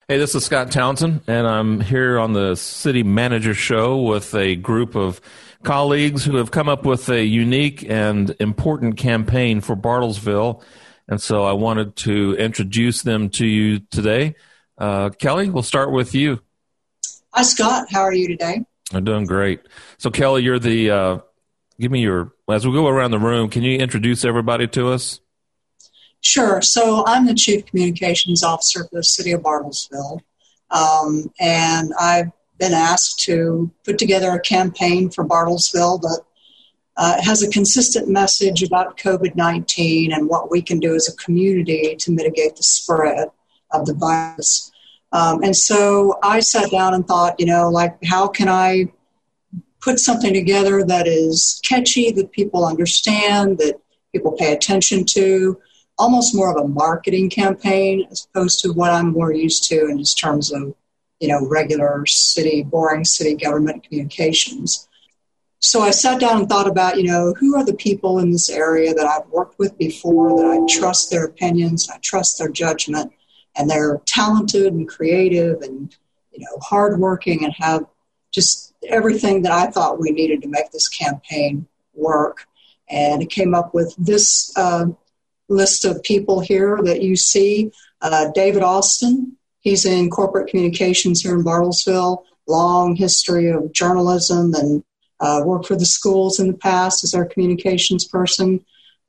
Hey, this is Scott Townsend, and I'm here on the City Manager Show with a group of colleagues who have come up with a unique and important campaign for Bartlesville. And so I wanted to introduce them to you today. Kelly, we'll start with you. Hi, Scott. How are you today? I'm doing great. So, Kelly, you're the, give me your, as we go around the room, can you introduce everybody to us? Sure. So I'm the Chief Communications Officer for the City of Bartlesville. And I've been asked to put together a campaign for Bartlesville that has a consistent message about COVID-19 and what we can do as a community to mitigate the spread of the virus. And so I sat down and thought, how can I put something together that is catchy, that people understand, that people pay attention to, almost more of a marketing campaign as opposed to what I'm more used to in just terms of, regular boring city government communications. So I sat down and thought about, who are the people in this area that I've worked with before, that I trust their opinions, I trust their judgment, and they're talented and creative and, hardworking and have just everything that I thought we needed to make this campaign work. And it came up with this list of people here that you see. David Austin, he's in corporate communications here in Bartlesville, long history of journalism and worked for the schools in the past as our communications person.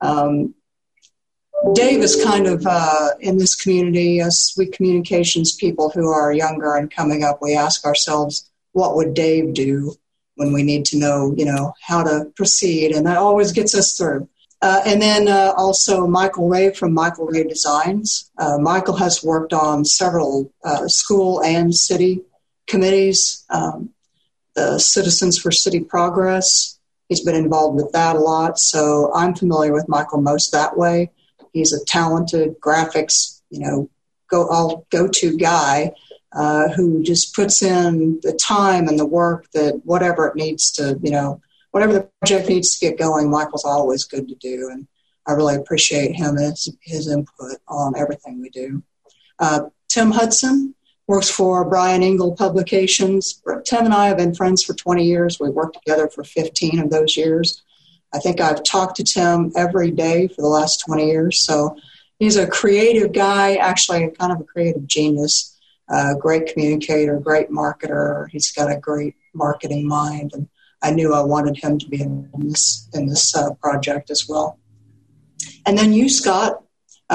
Dave is kind of in this community, as we communications people who are younger and coming up, we ask ourselves, what would Dave do when we need to know, how to proceed? And that always gets us through. And then also Michael Ray from Michael Ray Designs. Michael has worked on several school and city committees, the Citizens for City Progress. He's been involved with that a lot, so I'm familiar with Michael most that way. He's a talented graphics, go-to guy who just puts in the time and the work that whatever it needs to, whatever the project needs to get going, Michael's always good to do, and I really appreciate him and his input on everything we do. Tim Hudson works for Brian Engel Publications. Tim and I have been friends for 20 years. We worked together for 15 of those years. I think I've talked to Tim every day for the last 20 years, so he's a creative guy, actually kind of a creative genius, great communicator, great marketer. He's got a great marketing mind, and I knew I wanted him to be in this project as well. And then you, Scott,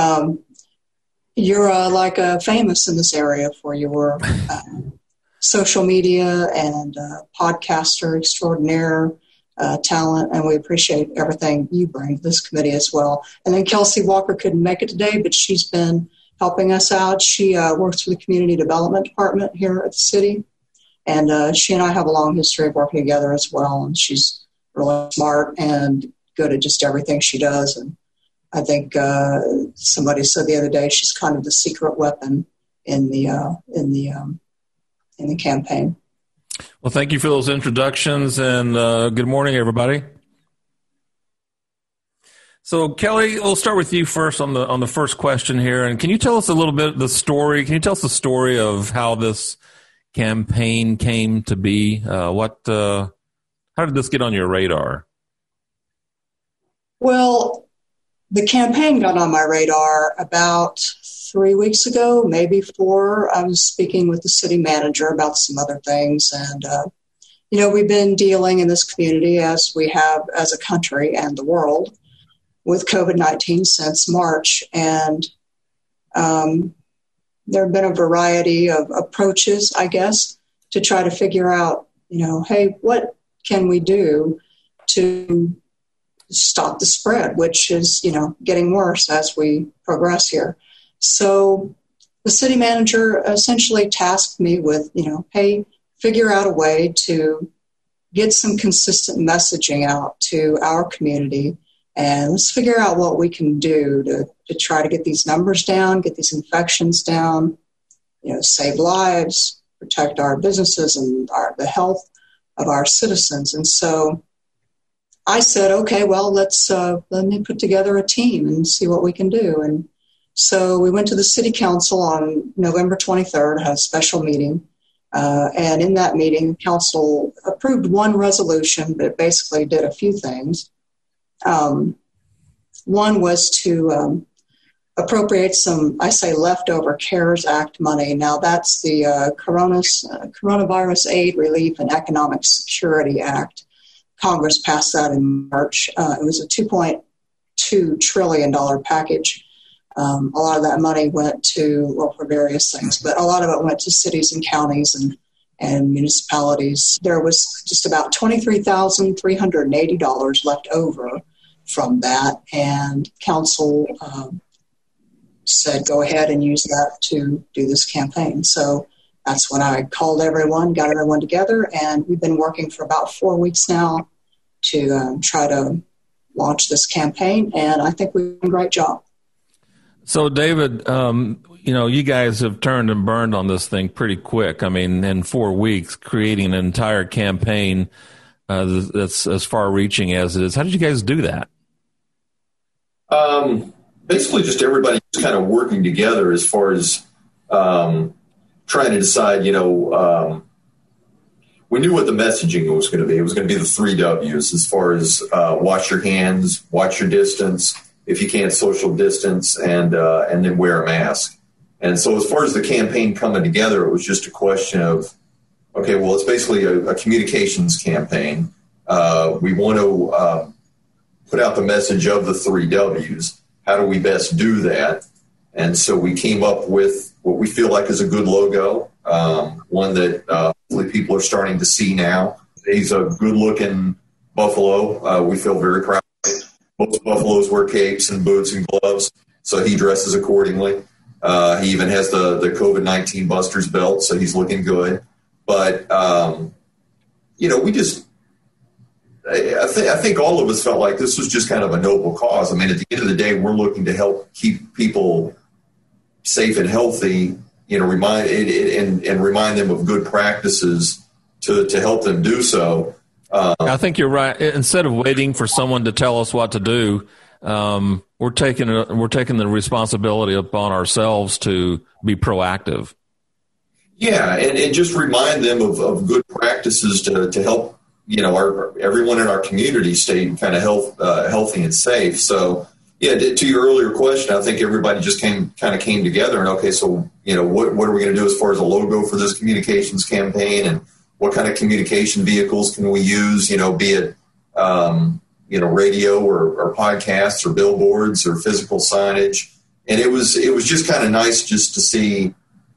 you're like famous in this area for your social media and podcaster extraordinaire talent, and we appreciate everything you bring to this committee as well. And then Kelsey Walker couldn't make it today, but she's been helping us out. She works for the Community Development Department here at the city. And she and I have a long history of working together as well. And she's really smart and good at just everything she does. And I think somebody said the other day she's kind of the secret weapon in the campaign. Well, thank you for those introductions, and good morning, everybody. So, Kelly, we'll start with you first on the first question here. And can you tell us a little bit the story? Can you tell us the story of how this campaign came to be? How did this get on your radar? Well, the campaign got on my radar about 3 weeks ago, maybe 4. I was speaking with the city manager about some other things. And, we've been dealing in this community, as we have as a country and the world, with COVID-19 since March. And there have been a variety of approaches, I guess, to try to figure out, hey, what can we do to stop the spread, which is, getting worse as we progress here. So the city manager essentially tasked me with, hey, figure out a way to get some consistent messaging out to our community, and let's figure out what we can do to try to get these numbers down, get these infections down, save lives, protect our businesses and the health of our citizens. And so I said, okay, well, let me put together a team and see what we can do. And So we went to the city council on November 23rd, had a special meeting. And in that meeting, council approved one resolution, but it basically did a few things. One was to appropriate some, I say, leftover CARES Act money. Now, that's the Coronavirus Aid, Relief, and Economic Security Act. Congress passed that in March. It was a $2.2 trillion package. A lot of that money went to, well, for various things, but a lot of it went to cities and counties and municipalities. There was just about $23,380 left over from that, and council said, go ahead and use that to do this campaign. So that's when I called everyone, got everyone together, and we've been working for about 4 weeks now to try to launch this campaign, and I think we've done a great job. So, David, you guys have turned and burned on this thing pretty quick. I mean, in 4 weeks, creating an entire campaign that's as far-reaching as it is. How did you guys do that? Basically, just everybody just kind of working together as far as trying to decide, we knew what the messaging was going to be. It was going to be the 3 W's as far as wash your hands, watch your distance, if you can't social distance, and then wear a mask. And so as far as the campaign coming together, it was just a question of, okay, well, it's basically a communications campaign. We want to put out the message of the 3 W's. How do we best do that? And so we came up with what we feel like is a good logo, one that hopefully people are starting to see now. He's a good-looking buffalo. We feel very proud of it. Most buffaloes wear capes and boots and gloves, so he dresses accordingly. He even has the COVID-19 Busters belt, so he's looking good. But, we just I think all of us felt like this was just kind of a noble cause. I mean, at the end of the day, we're looking to help keep people safe and healthy, remind them of good practices to help them do so. I think you're right. Instead of waiting for someone to tell us what to do, we're taking the responsibility upon ourselves to be proactive. Yeah, and just remind them of good practices to help everyone in our community stay kind of healthy and safe. So, yeah, to your earlier question, I think everybody just came together and, okay, so, what are we going to do as far as a logo for this communications campaign, and what kind of communication vehicles can we use, be it, radio or podcasts or billboards or physical signage. And it was just kind of nice just to see,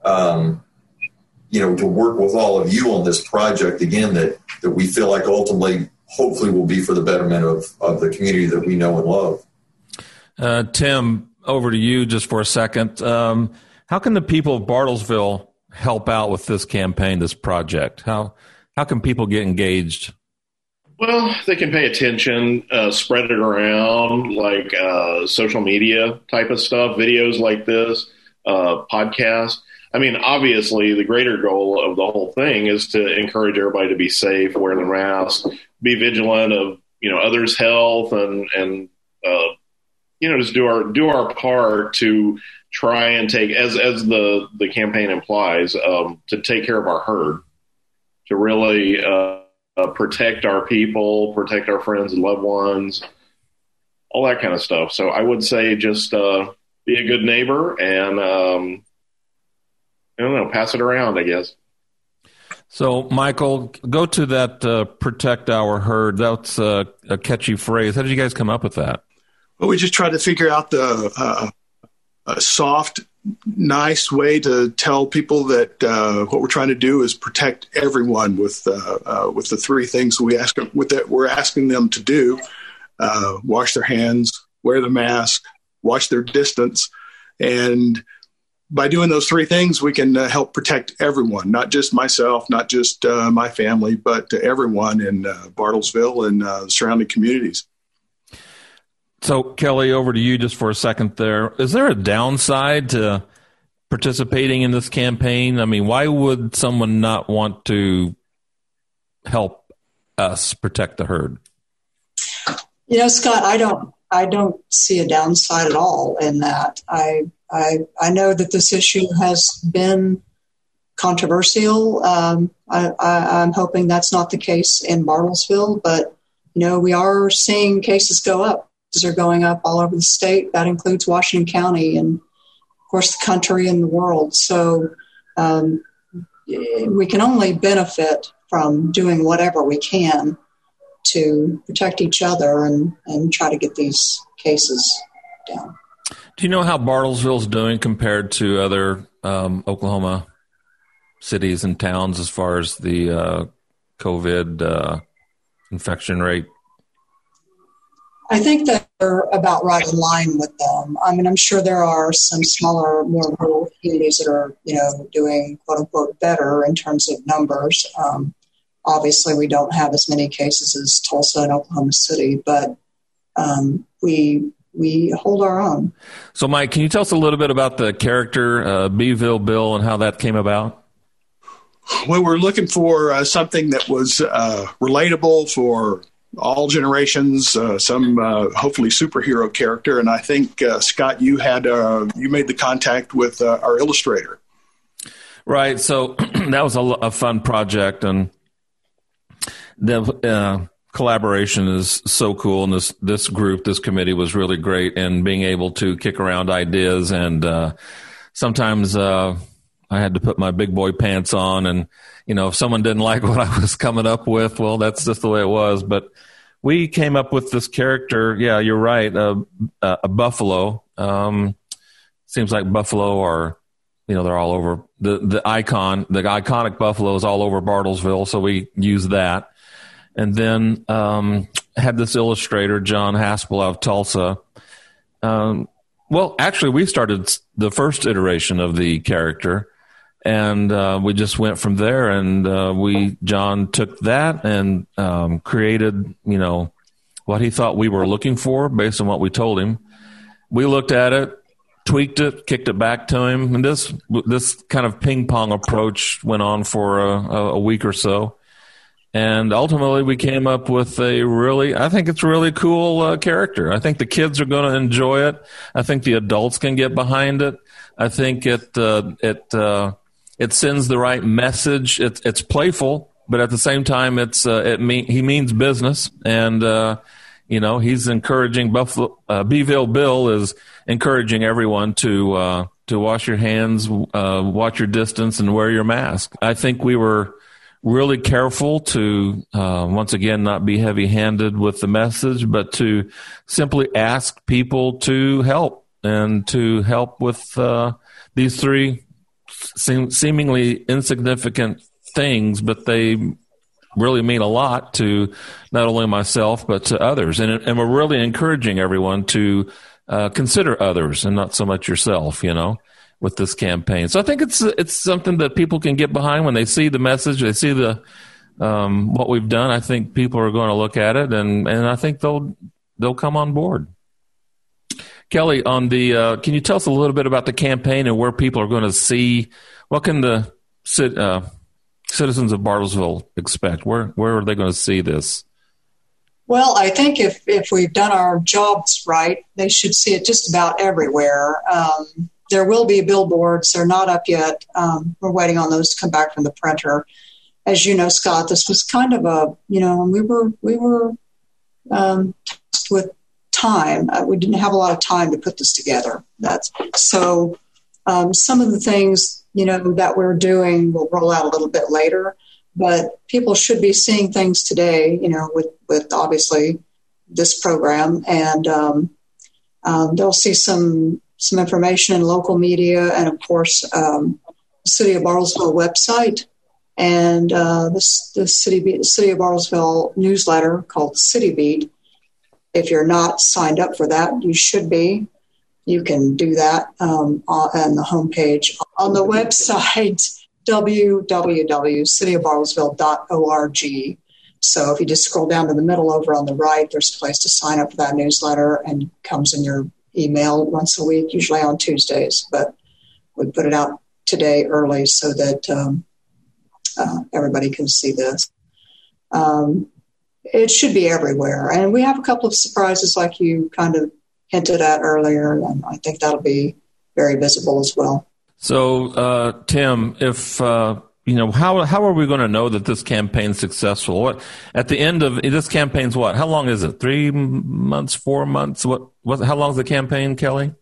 to work with all of you on this project again, that we feel like ultimately, hopefully, will be for the betterment of the community that we know and love. Tim, over to you just for a second. How can the people of Bartlesville help out with this campaign, this project? How can people get engaged? Well, they can pay attention, spread it around, like social media type of stuff, videos like this, podcasts. I mean, obviously, the greater goal of the whole thing is to encourage everybody to be safe, wear the mask, be vigilant of others' health, and just do our part to try and take, as the campaign implies, to take care of our herd, to really protect our people, protect our friends and loved ones, all that kind of stuff. So I would say just be a good neighbor and pass it around, I guess. So, Michael, go to that protect our herd. That's a catchy phrase. How did you guys come up with that? Well, we just tried to figure out a soft, nice way to tell people that what we're trying to do is protect everyone with the 3 things we're asking them to do: wash their hands, wear the mask, watch their distance, and by doing those 3 things, we can help protect everyone, not just myself, not just my family, but everyone in Bartlesville and the surrounding communities. So, Kelly, over to you just for a second there. Is there a downside to participating in this campaign? I mean, why would someone not want to help us protect the herd? Scott, I don't see a downside at all in that. I I know that this issue has been controversial. I'm hoping that's not the case in Bartlesville, but we are seeing cases go up. Cases are going up all over the state. That includes Washington County and, of course, the country and the world. So we can only benefit from doing whatever we can to protect each other and try to get these cases down. Do you know how Bartlesville's doing compared to other Oklahoma cities and towns as far as the COVID infection rate? I think that they're about right in line with them. I mean, I'm sure there are some smaller, more rural communities that are, doing quote unquote better in terms of numbers. Obviously, we don't have as many cases as Tulsa and Oklahoma City, but we hold our own. So, Mike, can you tell us a little bit about the character Beeville Bill and how that came about? Well, we're looking for something that was relatable for all generations, some hopefully superhero character. And I think, Scott, you made the contact with our illustrator. Right. So that was a fun project, and the collaboration is so cool. And this group, this committee was really great in being able to kick around ideas. And sometimes I had to put my big boy pants on, and if someone didn't like what I was coming up with, well, that's just the way it was. But we came up with this character. Yeah, you're right. A buffalo. Seems like buffalo are, they're all over the iconic buffalo is all over Bartlesville. So we used that, and then had this illustrator, John Haspel out of Tulsa. Well, actually, we started the first iteration of the character. And we just went from there, and John took that and created, what he thought we were looking for based on what we told him. We looked at it, tweaked it, kicked it back to him, and this kind of ping pong approach went on for a week or so. And ultimately, we came up with I think it's a really cool character. I think the kids are going to enjoy it. I think the adults can get behind it. I think it sends the right message. It's playful, but at the same time, he means business, and he's encouraging Beeville Bill is encouraging everyone to wash your hands, watch your distance, and wear your mask. I think we were really careful to once again not be heavy-handed with the message, but to simply ask people to help and to help with these three seemingly insignificant things, but they really mean a lot to not only myself but to others. And we're really encouraging everyone to consider others and not so much yourself, with this campaign. So I think it's something that people can get behind when they see the message, they see the what we've done. I think people are going to look at it, and I think they'll come on board. Kelly, can you tell us a little bit about the campaign and where people are going to see? What can the citizens of Bartlesville expect? Where are they going to see this? Well, I think if we've done our jobs right, they should see it just about everywhere. There will be billboards. They're not up yet. We're waiting on those to come back from the printer. As you know, Scott, this was kind of we were tasked with time. We didn't have a lot of time to put this together. Some of the things, that we're doing will roll out a little bit later, but people should be seeing things today, with obviously this program, and they'll see some information in local media, and of course, the City of Bartlesville website, and the City of Bartlesville newsletter called City Beat. If you're not signed up for that, you should be. You can do that on the homepage. On the website, www.cityofbartlesville.org. So if you just scroll down to the middle over on the right, there's a place to sign up for that newsletter, and it comes in your email once a week, usually on Tuesdays. But we put it out today early so that everybody can see this. It should be everywhere. And we have a couple of surprises like you kind of hinted at earlier, and I think that'll be very visible as well. So, Tim, if how are we going to know that this campaign's successful? What at the end of this campaign's what? How long is it? 3 months, 4 months? How long is the campaign, Kelly?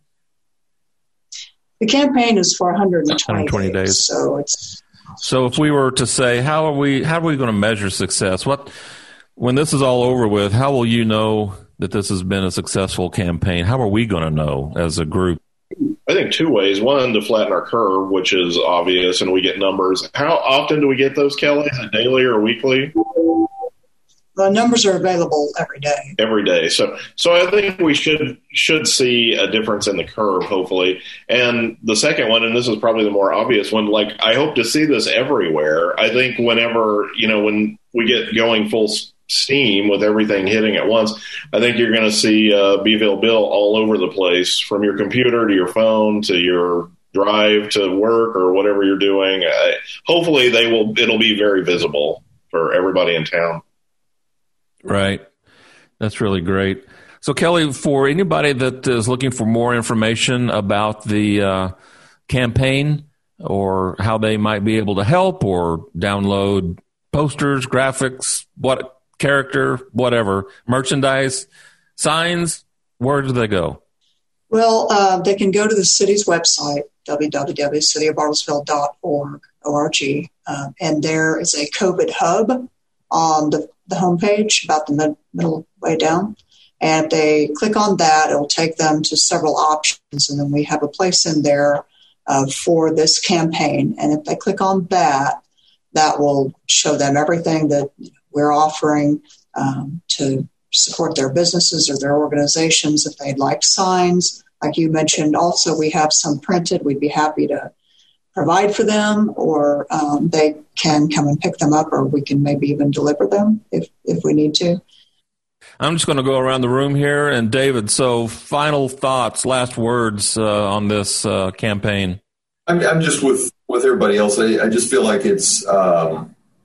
The campaign is for 120 days. So if we were to say, how are we going to measure success? When this is all over with, how will you know that this has been a successful campaign? How are we going to know as a group? I think 2 ways. One, to flatten our curve, which is obvious, and we get numbers. How often do we get those, Kelly? Is it daily or weekly? The numbers are available every day. Every day. So I think we should see a difference in the curve, hopefully. And the second one, and this is probably the more obvious one, like I hope to see this everywhere. I think whenever, when we get going full steam with everything hitting at once, I think you're going to see Beeville Bill all over the place, from your computer to your phone to your drive to work or whatever you're doing. Hopefully it'll be very visible for everybody in town. Right. That's really great. So, Kelly, for anybody that is looking for more information about the campaign or how they might be able to help or download posters, graphics, character, whatever, merchandise, signs, where do they go? Well, they can go to the city's website, www.cityofbartlesville.org, and there is a COVID hub on the homepage, about the middle way down. And if they click on that, it'll take them to several options. And then we have a place in there for this campaign. And if they click on that, that will show them everything that we're offering to support their businesses or their organizations. If they'd like signs, like you mentioned, also we have some printed. We'd be happy to provide for them, or they can come and pick them up, or we can maybe even deliver them if we need to. I'm just going to go around the room here. And David, so final thoughts, last words on this campaign. I'm just with everybody else. I just feel like it's, a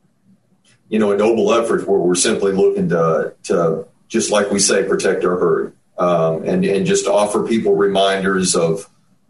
noble effort where we're simply looking to just like we say, protect our herd, and just offer people reminders of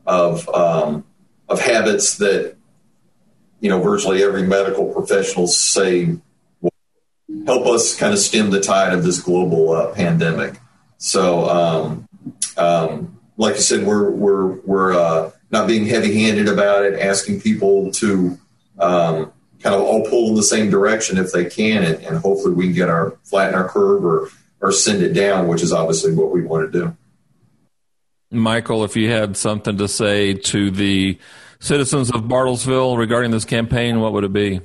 habits that, virtually every medical professional say will help us kind of stem the tide of this global pandemic. So, like I said, we're not being heavy-handed about it, asking people to kind of all pull in the same direction if they can, and hopefully we can flatten our curve or send it down, which is obviously what we want to do. Michael, if you had something to say to the citizens of Bartlesville regarding this campaign, what would it be?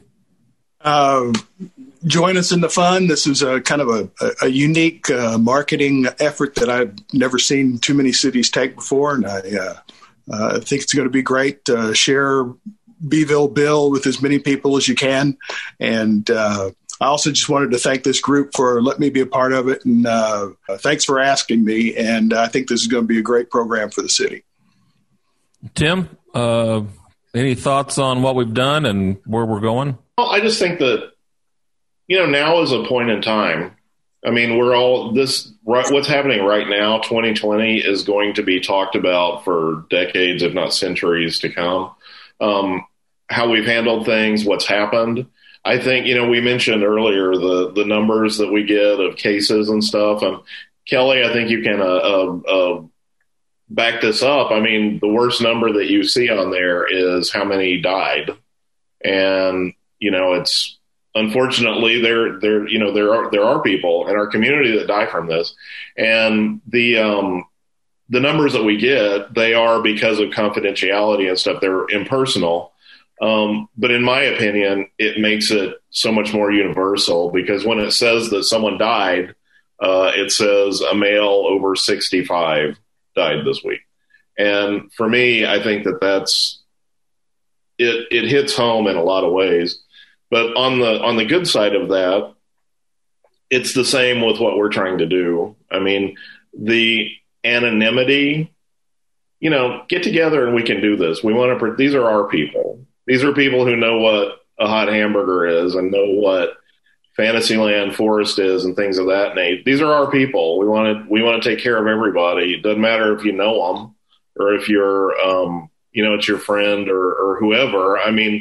Join us in the fun. This is a kind of a unique marketing effort that I've never seen too many cities take before, and I think it's going to be great. Share Beeville Bill with as many people as you can, and I also just wanted to thank this group for letting me be a part of it, and thanks for asking me, and I think this is going to be a great program for the city. Tim, any thoughts on what we've done and where we're going? Well, I just think that, now is a point in time. I mean, what's happening right now, 2020, is going to be talked about for decades, if not centuries to come. How we've handled things, what's happened. I think, we mentioned earlier the numbers that we get of cases and stuff. And Kelly, I think you can back this up. I mean, the worst number that you see on there is how many died. And, it's unfortunately there are people in our community that die from this. And the numbers that we get, they are because of confidentiality and stuff. They're impersonal. But in my opinion, it makes it so much more universal, because when it says that someone died, it says a male over 65 died this week. And for me, I think that's it hits home in a lot of ways. But on the good side of that, it's the same with what we're trying to do. I mean, the anonymity, get together and we can do this. These are our people. These are people who know what a hot hamburger is and know what Fantasyland Forest is and things of that nature. These are our people. We want to take care of everybody. It doesn't matter if you know them. or if you're, it's your friend or whoever. I mean,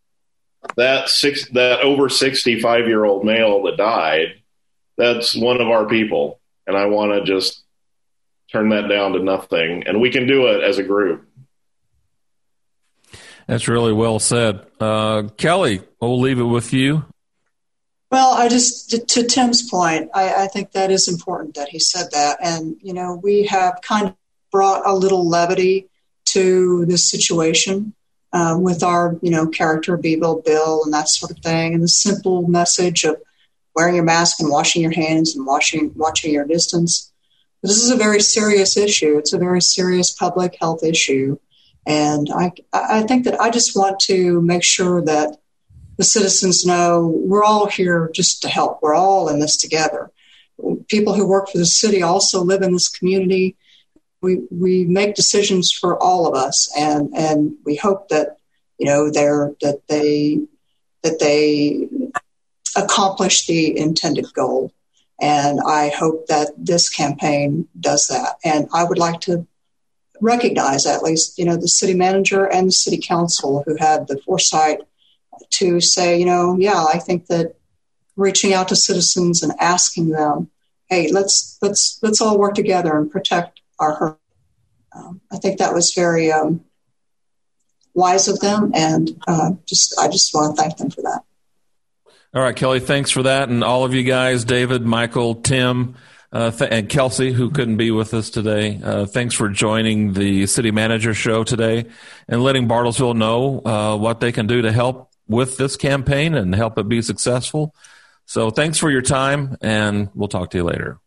that over 65-year-old male that died, that's one of our people. And I want to just turn that down to nothing. And we can do it as a group. That's really well said. Kelly, we'll leave it with you. Well, to Tim's point, I think that is important that he said that. And, we have kind of brought a little levity to this situation with our, character, Beeville Bill, and that sort of thing. And the simple message of wearing your mask and washing your hands and watching your distance. This is a very serious issue. It's a very serious public health issue. And I think that I just want to make sure that the citizens know we're all here just to help. We're all in this together. People who work for the city also live in this community. We make decisions for all of us, and we hope that they accomplish the intended goal. And I hope that this campaign does that. And I would like to recognize at least the city manager and the city council who had the foresight to say, I think that reaching out to citizens and asking them, hey, let's all work together and protect our herd. I think that was very wise of them, and I just want to thank them for that. All right, Kelly, thanks for that, and all of you guys, David, Michael, Tim, and Kelsey, who couldn't be with us today. Thanks for joining the City Manager Show today and letting Bartlesville know what they can do to help with this campaign and help it be successful. So thanks for your time, and we'll talk to you later.